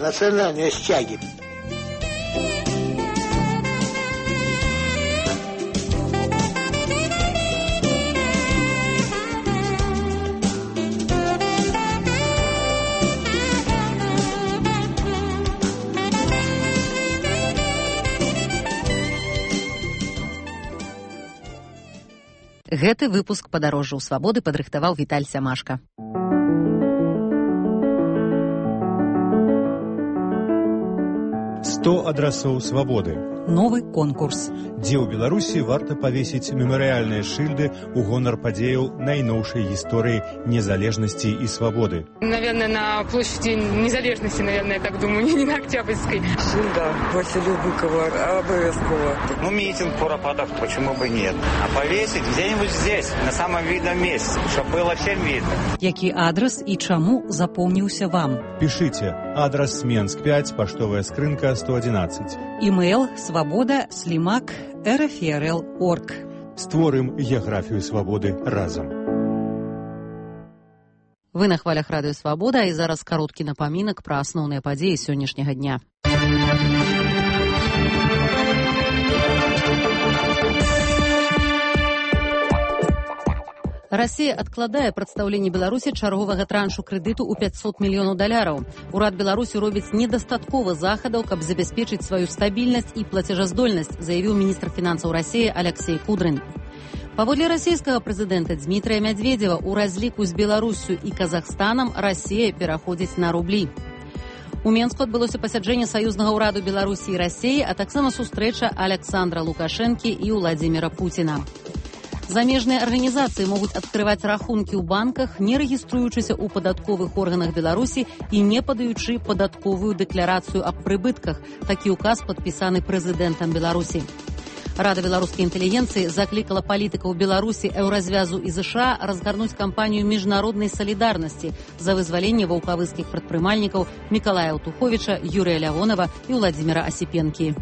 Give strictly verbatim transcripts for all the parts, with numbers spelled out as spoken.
национальные стяги. Гэты выпуск падарожжаў свабоды падрыхтаваў Віталь Сямашка. сто адрасоў свабоды. Новы конкурс. Дзе ў Беларусі варта павесіць мемарыяльныя шыльды ў гонар падзеяў найноўшай гісторыі незалежнасці і свабоды. Наверное, на площади незалежности, наверное, я так думаю, не на Октябрьской. Шильда Василию Быкову обовязково. Ну, митинг куропатов, почему бы нет. А повесить где-нибудь здесь, на самом видном месте, чтобы было всем видно. Які адрес і чаму запомніўся вам? Пішыце. Адрес Менск пять, паштовая скрынка сто одиннадцать. Імейл свабода слімак рфрл точка орг. Створым геаграфію свабоды разам. Вы на хвалях радыё Свабода, і зараз кароткі напамінак пра асноўныя падзеі сённяшняга дня. Расія адкладае прадстаўленне Беларусі чарговага траншу крэдыту ў пятьсот мільёнаў даляраў. Урад Беларусі робіць недастаткова захадаў, каб забяспечыць сваю стабільнасць і плацежаздольнасць, заявіў міністр фінансаў Расіі Аляксей Кудрын. Паводле расійскага прэзідэнта Дмітрыя Мядзведзева, у разліку з Беларуссю і Казахстанам Расія пераходзіць на рублі. У Менску адбылося пасяджэнне саюзнага ўраду Беларусі і Расіі, а таксама сустрэча Аляксандра Лукашэнкі і Ўладзіміра Пуціна. Замежныя арганізацыі могуць адкрываць рахункі ў банках, не рэгіструючыся ў падатковых органах Беларусі і не падаючы падатковую дэкларацыю аб прыбытках. Такі ўказ падпісаны прэзідэнтам Беларусі. Рада беларускай інтэлігенцыі заклікала палітыкаў Беларусі, Еўразвязу і ЗША разгарнуць кампанію міжнароднай салідарнасці за вызваленне ваўкавыскіх прадпрымальнікаў Мікалая Аўтуховіча, Юрыя Лявонава і Ўладзіміра Асіпенкі.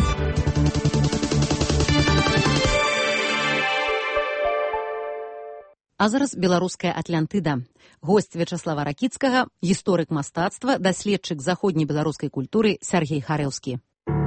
А зараз беларуская Атлантыда. Госць Вячаслава Ракіцкага, гісторык мастацтва, даследчык заходняй беларускай культуры Сяргей Харэўскі.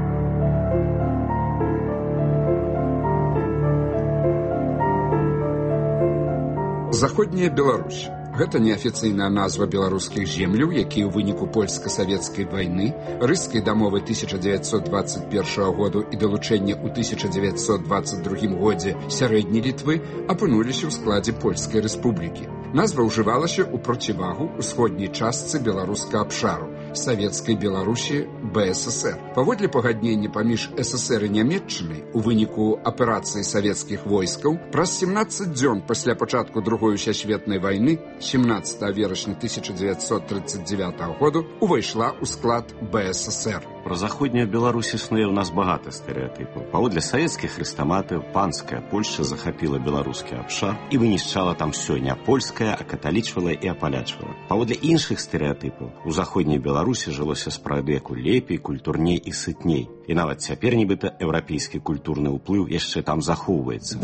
Заходняя Беларусь. Гэта неафіцыйная назва беларускіх земляў, якія ў выніку польска-савецкай вайны, рыскай дамовы тысяча дзевяцьсот дваццаць першага году і далучэння ў тысяча дзевяцьсот дваццаць другім годзе сярэдняй Літвы апынуліся ў складзе Польскай рэспублікі. Назва ўжывалася ў процівагу ўсходняй частцы беларускага абшару, савецкай Беларусі БССР. Паводле пагаднення паміж ССР і Нямецчынай у выніку аперацыі савецкіх войскаў праз сямнаццаць дзён пасля пачатку другой сусветнай вайны сямнаццатага верасня тысяча дзевяцьсот тридцать девятого году увайшла ў склад БССР. Про заходнюю Беларусь існуе ў нас багата стэрэатыпаў. Паводле савецкіх хрэстаматыў, панская Польшча захапіла беларускі абшар і вынішчала там всё не польскае, а каталічвала і апалячвала. Паводле іншых стэрэатыпаў, у заходняй Беларусі жылося спрадвеку лепей, культурней і сытней. І нават цяпер нібыта еўрапейскі культурны ўплыў яшчэ там захоўваецца.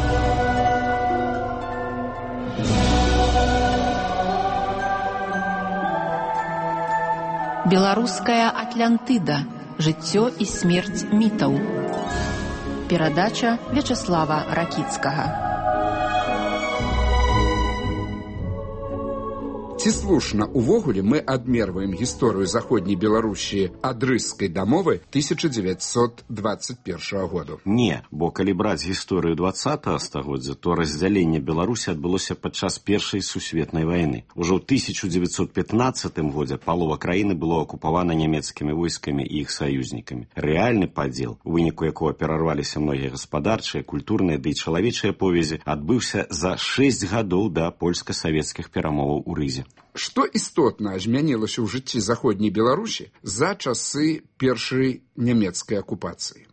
Беларуская Атлантыда. Жыццё і смерць мітаў. Перадача Вячаслава Ракіцкага. Ці слушна увогуле мы адмерваем гісторыю заходняй Беларусі ад рыскай дамовы тысяча дзевяцьсот дваццаць першага году? Не, бо калі браць гісторыю двадцатага стагоддзя, то раздзяленне Беларусі адбылося падчас першай сусветнай вайны. Ужо ў тысяча дзевяцьсот пятнаццатым годзе палова краіны было акупавана нямецкімі войскамі і іх саюзнікамі. Рэальны падзел, у выніку якога перарваліся многія гаспадарчыя, культурныя ды і чалавечыя повязі, адбыўся за шэсць гадоў да польска-савецкіх перамоваў у Рызе. Што істотна змянілася ў жыцці заходняй Беларусі за часы першай нямецкай акупацыі?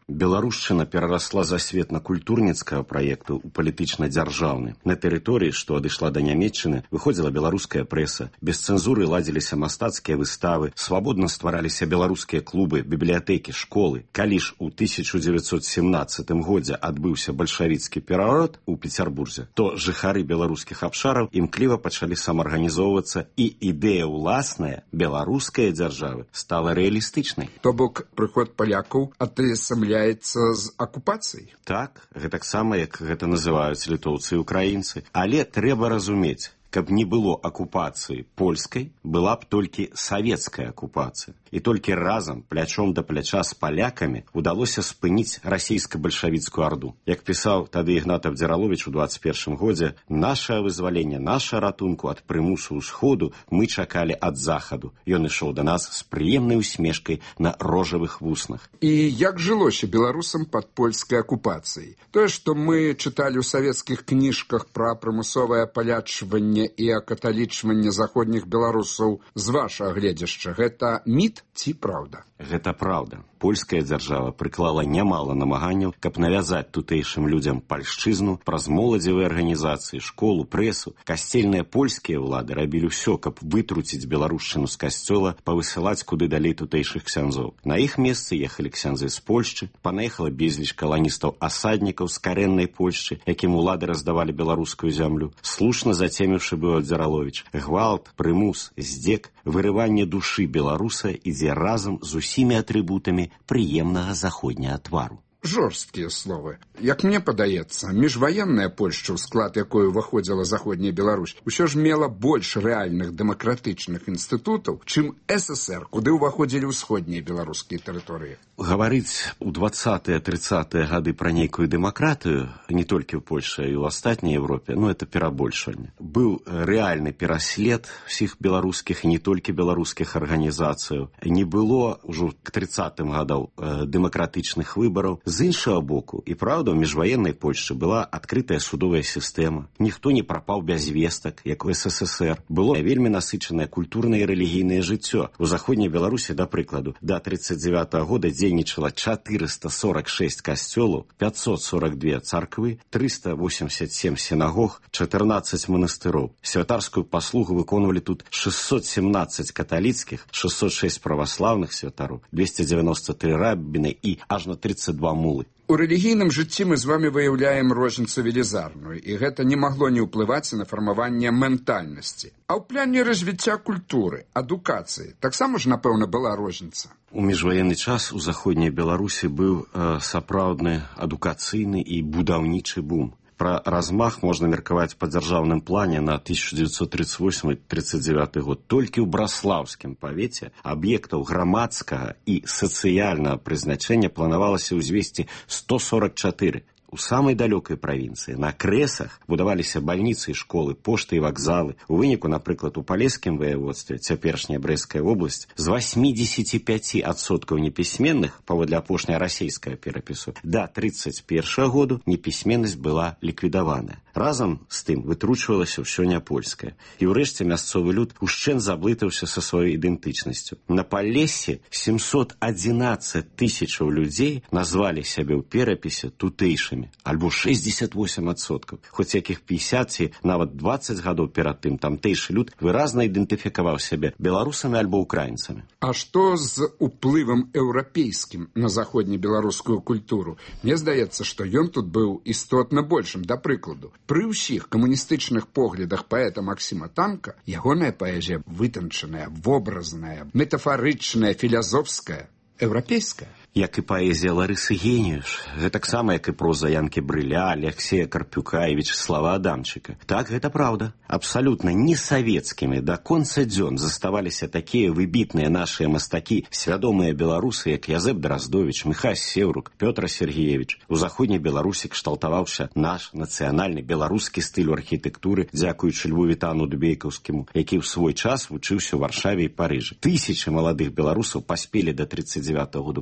Беларушчына перарасла з асветна-культурніцкага праекту ў палітычна-дзяржаўны. На тэрыторыі, што адышла да нямецчыны, выходзіла беларуская прэса, без цэнзуры ладзіліся мастацкія выставы, свабодна ствараліся беларускія клубы, бібліятэкі, школы. Калі ж у тысяча дзевяцьсот семнаццатым годзе адбыўся бальшавіцкі пераворот у Пецярбурзе, то жыхары беларускіх абшараў імкліва пачалі самаарганізоўвацца, і ідэя ўласная беларускай дзяржавы стала рэалістычнай. То бок прыход палякаў атаясамляецца з акупацыяй? Так, гэтаксама, як гэта называюць літоўцы і украінцы. Але трэба разумець, каб не было акупацыі польскай, была б толькі савецкая акупацыя. І толькі разам, плячом да пляча з палякамі, удалося спыніць расійска-бальшавіцкую арду. Як пісаў тады Ігнат Абдзіраловіч у дваццаць першым годзе, «Нашае вызваленне, наша ратунку ад прымусу ўсходу мы чакалі ад захаду». Ён ішоў да нас з прыемнай усмешкай на рожавых вуснах. І як жылося беларусам пад польскай акупацыяй? Тое, што мы чыталі ў савецкіх кніжках пра прымусовае палячванне і акаталічванне заходніх беларусаў з вашага гледзяшча, гэта міт ці праўда? Гэта праўда. Польская дзяржава прыклала нямала намаганняў, каб навязаць тутэйшым людзям пальшчызну праз моладзевыя арганізацыі, школу, прэсу. Касцельныя польскія ўлады рабілі ўсё, каб вытруціць беларушчыну з касцёла, павысылаць куды далей тутэйшых ксяндзоў. На іх месцы ехалі ксяндзы з Польшчы, панаехала безліч каланістаў-асаднікаў з карэннай Польшчы, якім улады раздавалі беларускую зямлю. Слушна зацеміўшы быў Абдзіраловіч. Гвалт, прымус, здзек, вырыванне душы беларуса ідзе разам з усімі атрыбутамі прыемнага заходняга твару. Жорсткія словы. Як мне падаецца, міжваенная Польшча, у склад якой уваходзіла заходняя Беларусь, усё ж мела больш рэальных дэмакратычных інстытутаў, чым эс эс ер, куды ўваходзілі ўсходнія беларускія тэрыторыі. Гаварыць у двадцатыя-трыццатыя гады пра нейкую дэмакратыю, не толькі ў Польшчы, а і ў астатняй Европе, ну, это перабольшванне. Быў рэальны пераслед усіх беларускіх і не толькі беларускіх арганізацыяў. Не было ўжо к трыццатым гадам э, дэмакратычных выбараў. З іншага боку, і праўда, у міжваеннай Польшчы была адкрытая судовая сістэма. Ніхто не прапаў без вестак, як у эс эс эс ер. Было вельмі насычанае культурнае і рэлігійнае жыццё. У заходняй Беларусі, да прыкладу, да трыццаць дзевятага года дзейнічала чатырыста сорак шэсць касцёлаў, пятьсот сорок две царквы, триста восемьдесят семь сінагог, чатырнаццаць манастыроў. Святарскую паслугу выконвалі тут шестьсот семнадцать каталіцкіх, шестьсот шесть праваслаўных святароў, двести девяносто три раббіны і аж на тридцать два мулы. У рэлігійным жыцці мы з вами выяўляем розніцу велізарную, і гэта не магло не ўплываць на фармаванне ментальнасці. А ў пляне развіцця культуры, адукацыі таксама ж, напэўна, была розніца. У міжваенны час у заходняй Беларусі быў э, сапраўдны адукацыйны і будаўнічы бум. Пра размах можна меркаваць па дзяржаўным плане на тысяча девятьсот тридцать восьмы — тридцать девятый год. Толькі ў браслаўскім павеце аб'ектаў грамадскага і сацыяльнага прызначэння планавалася ўзвесці сто сорок чатыры. У самай далёкай правінцыі на крэсах будаваліся бальніцы і школы, пошты і вакзалы. У выніку, напрыклад, у палескім ваяводстве, цяперашняя Брэсцкая вобласць, з восемьдесят пять адсоткаў непісьменных, паводле апошняга расейскага перапісу, да тридцать першага году непісьменнасць была ліквідаваная. Разам з тым вытручвалася ўсё няпольскае. І ўрэшце мясцовы люд ушчэнт заблытаўся са сваёй ідэнтычнасцю. На Палессі семьсот одиннадцать тысячаў людзей назвалі сябе ў перапісе тутэйшымі, альбо шестьдесят восемь адсоткаў. Хоць якіх пятьдесят ці нават двадцать гадоў перад тым тамтэйшы люд выразна ідэнтыфікаваў сябе беларусамі альбо украінцамі. А што з уплывам еўрапейскім на заходнебеларускую культуру? Мне здаецца, што ён тут быў істотна большым. Да прыкладу, пры ўсіх камуністычных поглядах паэта Максіма Танка ягоная паэзія вытанчаная, вобразная, метафарычная, філазофская, еўрапейская. Як і паэзія Ларысы Геніюш, гэтаксама, як і проза Янкі Брыля, Алексея Карпюка і Вячеслава Адамчыка. Так, гэта праўда. Абсалютна не савецкімі да конца дзён заставаліся такія выбітныя нашыя мастакі, свядомыя беларусы, як Язэп Драздовіч, Міхась Сеўрук, Пётр Сергеевич. У заходняй Беларусі кшталтаваўся наш нацыянальны беларускі стыль архітэктуры, дзякуючы Льву Вітану Дубейкаўскіму, які ў свой час вучыўся ў Варшаве і Парыжы. Тысячы маладых беларусаў паспелі да тридцать девятого года павучыцца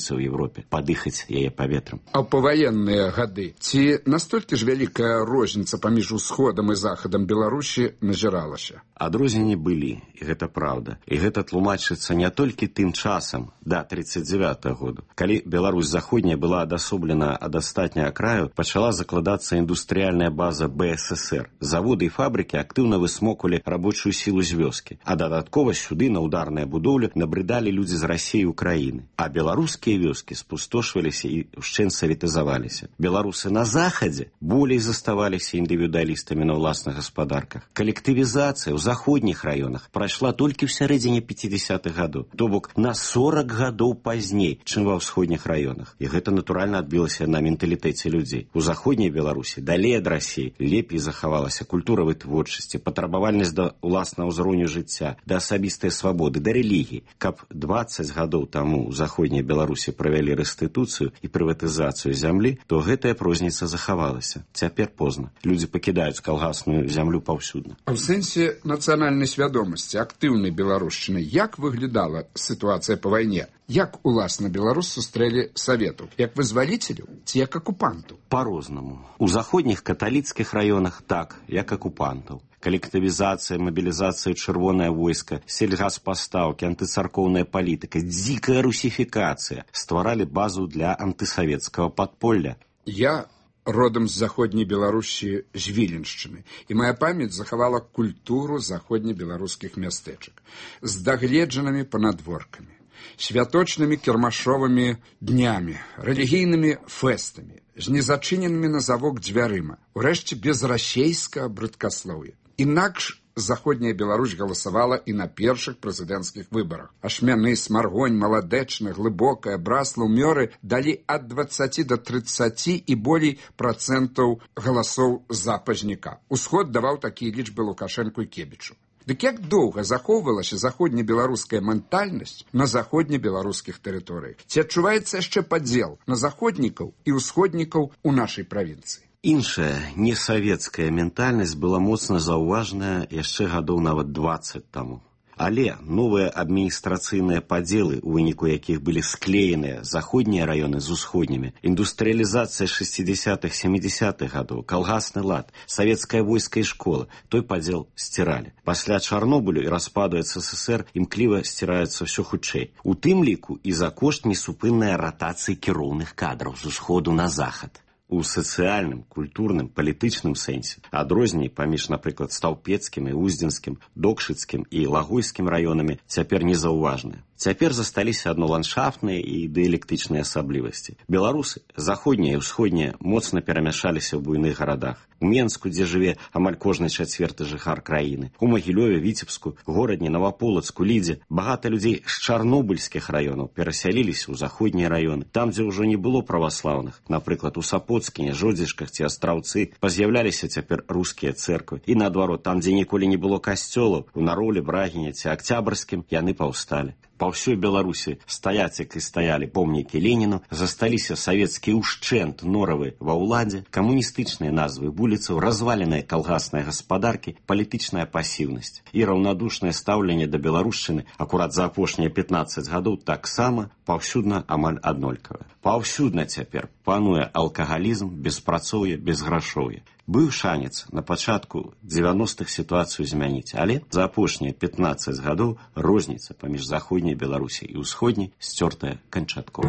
знаходзіцца ў Европе, падыхаць яе паветрам. А ў паваенныя гады ці настолькі ж вялікая розніца паміж усходам і захадам Беларусі назіралася? Адрозненні былі, і гэта праўда. І гэта тлумачыцца не толькі тым часам, да тридцать девятого году, калі Беларусь заходняя была адасоблена ад астатняга краю, пачала закладацца індустрыяльная база бэ эс эс эр. Заводы і фабрыкі актыўна высмоквалі рабочую сілу з вёскі, а дадаткова сюды на ударныя будоўлі набрыдалі людзі з Расіі і Украіны. А беларускія вёскі спустошваліся і ўшчэнт саветызаваліся. Беларусы на захадзе болей заставаліся індывідуалістамі на ўласных гаспадарках. Калектывізацыя ў заходніх раёнах прайшла толькі ў сярэдзіне пятидесятых гадоў, то бок на сорок гадоў пазней, чым ва ўсходніх раёнах. І гэта натуральна адбілася на менталітэце людзей. У заходняй Беларусі далей ад Расіі лепей захавалася культура вытворчасці, патрабавальнасць да ўласнага ўзроўню жыцця, да асабістай свабоды, да рэлігіі. Каб двадцать гадоў таму ў заходняй Беларусі правялі рэстытуцыю і прыватызацыю зямлі, то гэтая розніца захавалася. Цяпер позна. Людзі пакідаюць калгасную зямлю паўсюдна. А ў сэнсе нацыянальнай свядомасці актыўнай беларушчыны як выглядала сітуацыя па вайне? Як уласна Беларусь сустрэлі саветаў? Як вызваліцеляў ці як акупантаў? Па-рознаму. У заходніх каталіцкіх раёнах так, як акупантаў. Калектывізацыя, мабілізацыя, чырвонае войска, сельгаспастаўкі, антыцаркоўная палітыка, дзікая русіфікацыя стваралі базу для антысавецкага падполля. Я родам з заходняй Беларусі, з Віленшчыны, і моя памяць захавала культуру заходнебеларускіх мястэчак з дагледжанымі панадворкамі, святочнымі кірмашовымі днямі, рэлігійнымі фэстамі, з незачыненымі на завок дзвярыма, урэшце без расейскага брыдкаслоўя. Інакш заходняя Беларусь галасавала і на першых прэзідэнцкіх выбарах. Ашмяны, Смаргонь, Маладэчны, Глыбокая, Браслаў, Мёры далі ад двадцаці да трыццаці і болей працэнтаў галасоў запазніка. Усход даваў такія лічбы Лукашэнку і Кебічу. Дык як доўга захоўвалася заходнебеларуская ментальнасць на заходнебеларускіх тэрыторыях? Ці адчуваецца яшчэ падзел на заходнікаў і ўсходнікаў у нашай правінцыі? Іншая, несавецкая ментальнасць была моцна заўважная яшчэ гадоў нават двадцать таму. Але новыя адміністрацыйныя падзелы, у выніку якіх былі склееныя заходнія раёны з усходнімі, індустрыялізацыя шэсцідзесятых сямідзесятых гадоў, калгасны лад, савецкае войска і школа, той падзел сціралі. Пасля Чарнобылю і распаду эс эс эс эр імкліва сціраюцца ўсё хутчэй. У тым ліку і за кошт несупыннай ратацыі кіроўных кадраў з усходу на захад. У сацыяльным, культурным, палітычным сэнсе адрозненні паміж, напрыклад, стаўпецкім і уздзенскім, докшыцкім і лагойскім раёнамі цяпер незаўважныя. Цяпер засталіся адно ландшафтныя і дыялектычныя асаблівасці. Беларусы, заходнія і ўсходнія, моцна перамяшаліся ў буйных гарадах. У Менску, дзе жыве амаль кожны чацверты жыхар краіны, у Магілёве, Віцебску, Горадні, Наваполацку, Лідзе багата людзей з чарнобыльскіх раёнаў перасяліліся ў заходнія раёны. Там, дзе ўжо не было праваслаўных, напрыклад, у Сапоцкіне, Жодзішках ці Астраўцы, паз'яўляліся цяпер рускія цэрквы. І наадварот, там, дзе ніколі не было касцёлаў, у Нароле, Брагіне ці Акцябрскім, яны паўсталі. Па ўсёй Беларусі стаяць, як і стаялі помнікі Леніну, засталіся савецкія ўшчэнт норавы ва ўладзе, камуністычныя назвы вуліцаў, разваленыя калгасныя гаспадаркі, палітычная пасіўнасць і раўнадушнае стаўленне да беларушчыны акурат за апошнія пятнаццаць гадоў таксама паўсюдна амаль аднолькавае. Паўсюдна цяпер пануе алкагалізм, беспрацоўе, безграшоўе. Быў шанец на пачатку дзевяностых сітуацыю змяніць, але за апошнія пятнаццаць гадоў розніца паміж заходняй Беларусі і ўсходняй сцёртая канчаткова.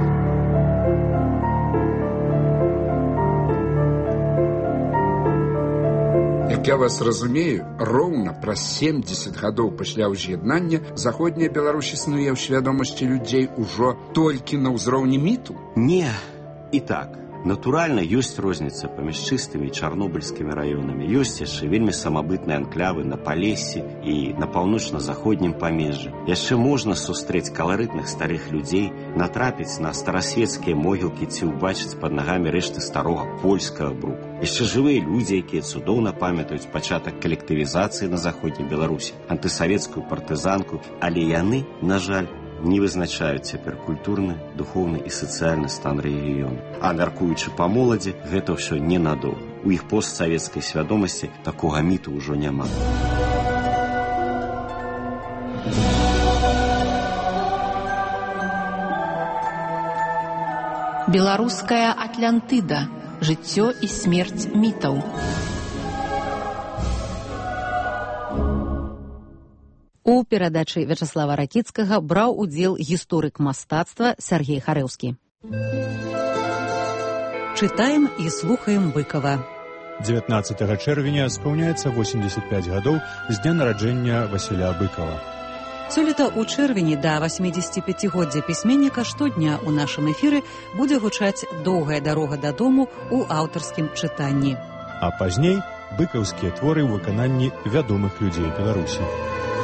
Як я вас разумею, роўна праз семдзесят гадоў пасля ўз'яднання заходняя Беларусь існуе ў свядомасці людзей ужо толькі на ўзроўні міту? Не, і так. Натуральна, ёсць розніца паміж чыстымі чарнобыльскімі раёнамі. Ёсць яшчэ вельмі самабытныя анклявы на Палессі і на паўночна-заходнім памежжы. Яшчэ можна сустрэць каларытных старых людзей, натрапіць на старасвецкія могілкі ці ўбачыць пад нагамі рэшты старога польскага бруку. Яшчэ жывыя людзі, якія цудоўна памятаюць пачатак калектывізацыі на заходняй Беларусі, антысавецкую партызанку, але яны, на жаль, не вызначаюць цяпер культурны, духоўны і сацыяльны стан рэгіёну. А мяркуючы па моладзі, гэта ўсё ненадоўга. У іх постсавецкай свядомасці такога міту ўжо няма. Беларуская Атлантыда. Жыццё і смерць мітаў. У перадачы Вячаслава Ракіцкага браў удзел гісторык мастацтва Сяргей Харэўскі. Чытаем і слухаем Быкова. дзевятнаццатага чэрвеня спаўняецца восемьдесят пять гадоў з дня нараджэння Васіля Быкова. Сёлета ў чэрвені да восьмідзесятіпяцігоддзя пісьменніка штодня ў нашым эфіры будзе гучаць «Доўгая дарога дадому» ў аўтарскім чытанні. А пазней быкаўскія творы ў выкананні вядомых людзей Беларусі.